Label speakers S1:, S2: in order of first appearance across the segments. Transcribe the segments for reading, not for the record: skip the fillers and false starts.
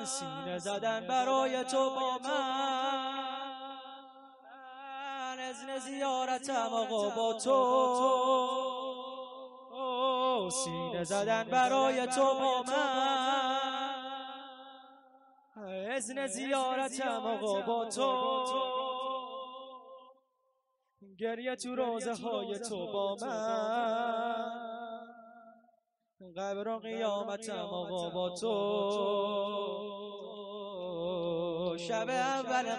S1: سینه زدن برای تو با من اذن زیارتم آقا با تو سینه زدن برای تو با من اذن زیارتم آقا با تو گریه تو روزه های تو با من قبر و قیامتم آقا با تو شب اول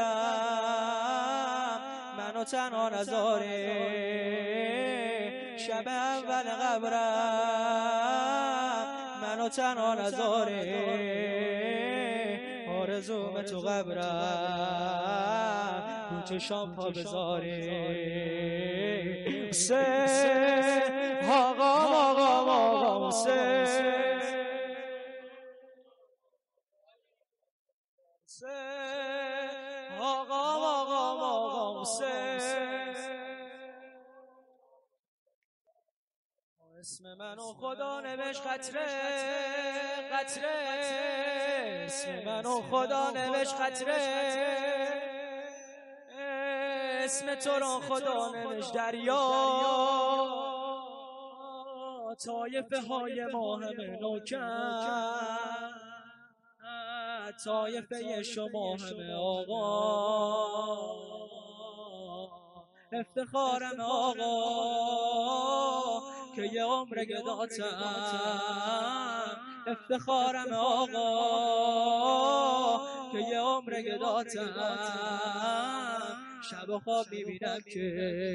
S1: قبرم منو تنها نذاره شب اول قبرم منو تنها نذاره آرزوم تو قبرم رو چشام پا بذاره حسین آقا حسین آقا حسین اسم منو خدا نوشت قطره قطره اسم منو خدا نوشت قطره اسم تو رو خدا نوشت دریا طایفه های ما همه نوکر طایفه شما همه آقا افتخارم آقا که یه عمر گداتم افتخارم آقا که یه عمر گداتم شب و خواب میبینم که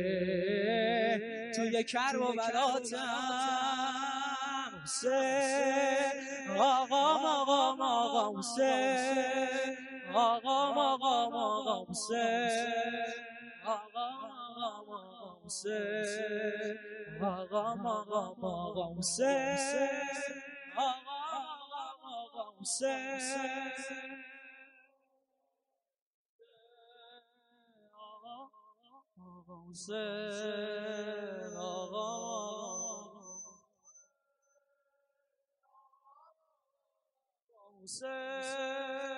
S1: توی کرب و بلاتم حسین آقا حسین آقا حسین آقا حسین آقا حسین آقا حسین حسین آقا حسین